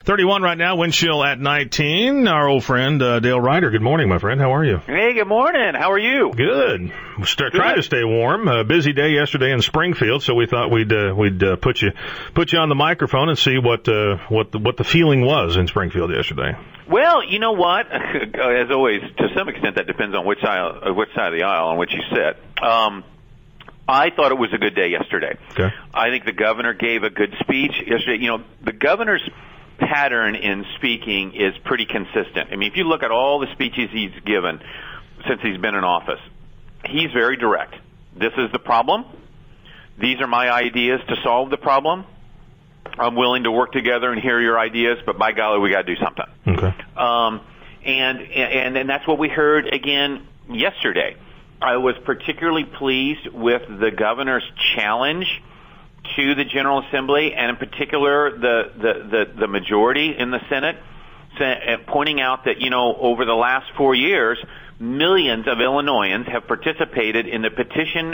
31 right now, wind chill at 19. Our old friend, Dale Ryder. Good morning, my friend. How are you? Hey, good morning. How are you? Good. Trying to stay warm. Busy day yesterday in Springfield, so we thought we'd put you on the microphone and see what the feeling was in Springfield yesterday. Well, you know what? As always, to some extent, that depends on which side of the aisle on which you sit. I thought it was a good day yesterday. Okay. I think the governor gave a good speech yesterday. You know, the governor's pattern in speaking is pretty consistent. I mean, if you look at all the speeches he's given since he's been in office, he's very direct. This is the problem. These are my ideas to solve the problem. I'm willing to work together and hear your ideas, but by golly, we got to do something. Okay. And that's what we heard again yesterday. I was particularly pleased with the governor's challenge to the General Assembly, and in particular the majority in the Senate, pointing out that, you know, over the last 4 years, millions of Illinoisans have participated in the petition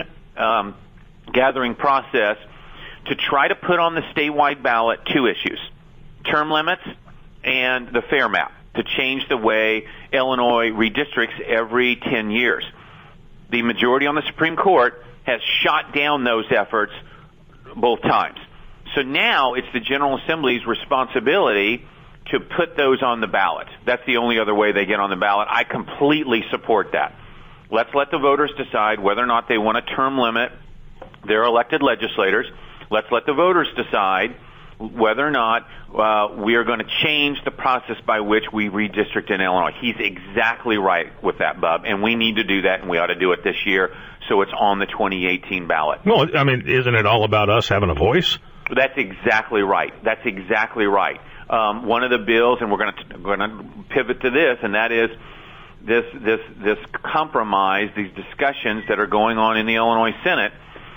gathering process to try to put on the statewide ballot two issues: term limits and the fair map, to change the way Illinois redistricts every 10 years. The majority on the Supreme Court has shot down those efforts both times. So now it's the General Assembly's responsibility to put those on the ballot. That's the only other way they get on the ballot. I completely support that. Let's let the voters decide whether or not they want to term limit their elected legislators. Let's let the voters decide whether or not we are going to change the process by which we redistrict in Illinois. He's exactly right with that, Bub, and we need to do that, and we ought to do it this year so it's on the 2018 ballot. Well, I mean, isn't it all about us having a voice? That's exactly right. That's exactly right. One of the bills, and we're going to pivot to this, and that is this compromise, these discussions that are going on in the Illinois Senate,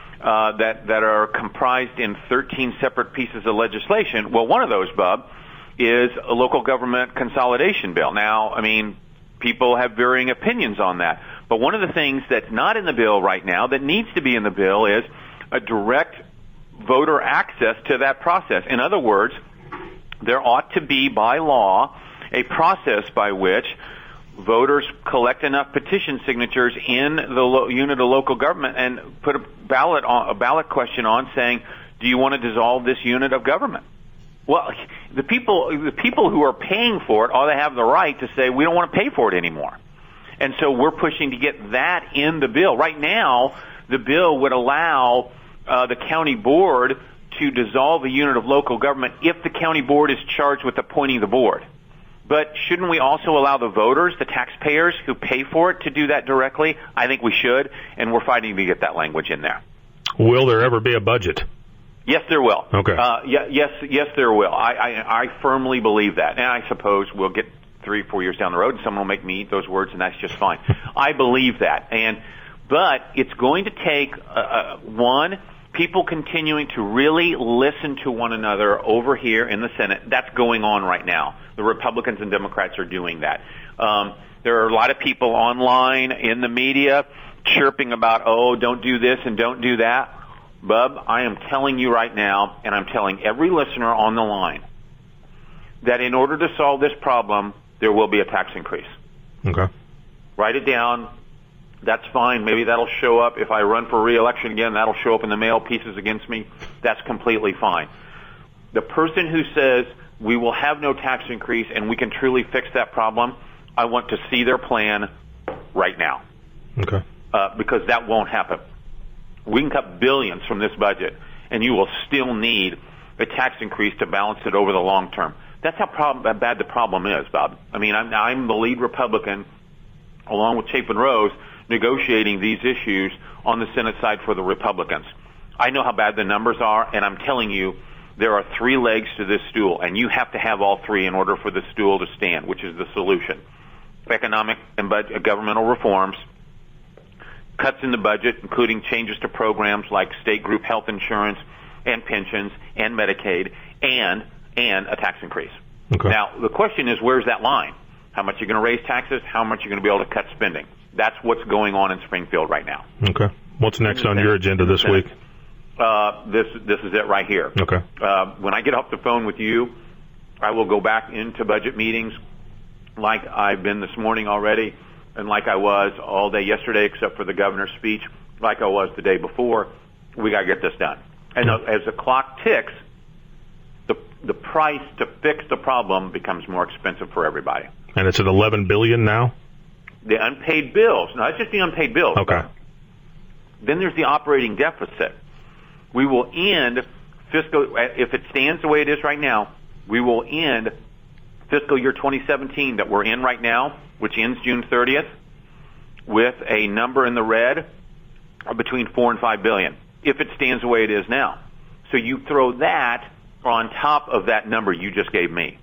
that are comprised in 13 separate pieces of legislation. Well, one of those, Bub, is a local government consolidation bill. Now, I mean, people have varying opinions on that. But one of the things that's not in the bill right now that needs to be in the bill is a direct voter access to that process. In other words, there ought to be, by law, a process by which voters collect enough petition signatures in the unit of local government and put a ballot question on saying, do you want to dissolve this unit of government? Well, the people who are paying for it ought to have the right to say, we don't want to pay for it anymore. And so we're pushing to get that in the bill. Right now, the bill would allow the county board to dissolve a unit of local government if the county board is charged with appointing the board. But shouldn't we also allow the voters, the taxpayers who pay for it, to do that directly? I think we should, and we're fighting to get that language in there. Will there ever be a budget? Yes, there will. Okay. Yes, there will. I firmly believe that. And I suppose we'll get 3 or 4 years down the road and someone will make me eat those words, and that's just fine. I believe that. But it's going to take, one, people continuing to really listen to one another over here in the Senate. That's going on right now. The Republicans and Democrats are doing that. There are a lot of people online in the media chirping about, oh, don't do this and don't do that. Bub, I am telling you right now, and I'm telling every listener on the line, that in order to solve this problem, there will be a tax increase. Okay. Write it down. That's fine. Maybe that'll show up. If I run for re-election again, that'll show up in the mail pieces against me. That's completely fine. The person who says we will have no tax increase and we can truly fix that problem, I want to see their plan right now. Okay. Because that won't happen. We can cut billions from this budget, and you will still need a tax increase to balance it over the long term. That's how bad the problem is, Bob. I mean, I'm the lead Republican, along with Chapin Rose, negotiating these issues on the Senate side for the Republicans. I know how bad the numbers are, and I'm telling you, there are 3 legs to this stool, and you have to have all 3 in order for the stool to stand, which is the solution. Economic and governmental reforms, cuts in the budget, including changes to programs like state group health insurance and pensions and Medicaid, and a tax increase. Okay. Now, the question is, where's that line? How much are you going to raise taxes? How much are you going to be able to cut spending? That's what's going on in Springfield right now. Okay. What's next on your agenda this week? This is it right here. Okay. When I get off the phone with you, I will go back into budget meetings like I've been this morning already, and like I was all day yesterday, except for the governor's speech, like I was the day before. We got to get this done. And as the clock ticks, the price to fix the problem becomes more expensive for everybody. And it's at $11 billion now? The unpaid bills. No, that's just the unpaid bills. Okay. Then there's the operating deficit. We will end fiscal, if it stands the way it is right now, we will end fiscal year 2017 that we're in right now, which ends June 30th, with a number in the red of between $4 and $5 billion, if it stands the way it is now. So you throw that on top of that number you just gave me.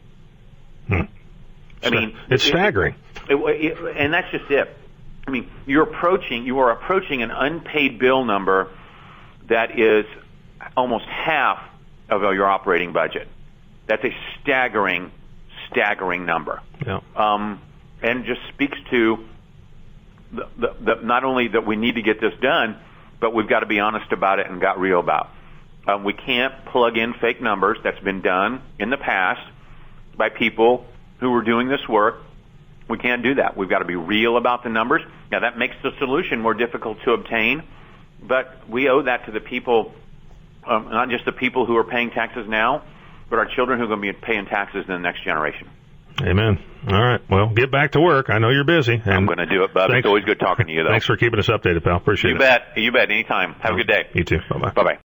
I mean, it's staggering. And that's just it. I mean, you are approaching an unpaid bill number that is almost half of your operating budget. That's a staggering number. Yeah. And just speaks to the not only that we need to get this done, but we've got to be honest about it and got real about. We can't plug in fake numbers. That's been done in the past by people who were doing this work. We can't do that. We've got to be real about the numbers. Now, that makes the solution more difficult to obtain, but we owe that to the people, not just the people who are paying taxes now, but our children who are going to be paying taxes in the next generation. Amen. All right. Well, get back to work. I know you're busy. And I'm going to do it, Bub. It's always good talking to you, though. Thanks for keeping us updated, pal. Appreciate it. You bet. Anytime. Have a good day. You too. Bye-bye. Bye-bye.